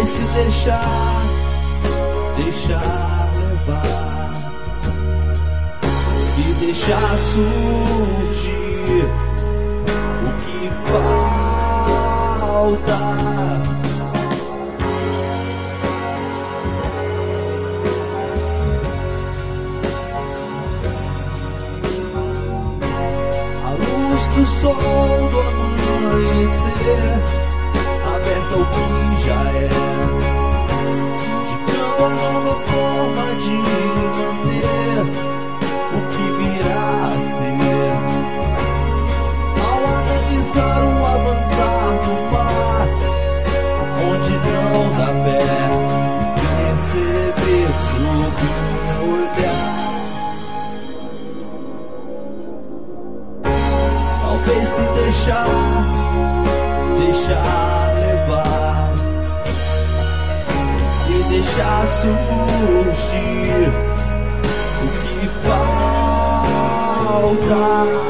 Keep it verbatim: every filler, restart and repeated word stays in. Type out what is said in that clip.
Talvez se deixar, deixar levar e deixar surgir o que falta. Do sol do amanhecer, aberto ao que já é, indicando a nova forma de manter o que virá a ser. Ao analisar o avançar do mar, onde não dá pé, perceber sob o meu olhar. Talvez se deixar, deixar levar e deixar surgir o que falta.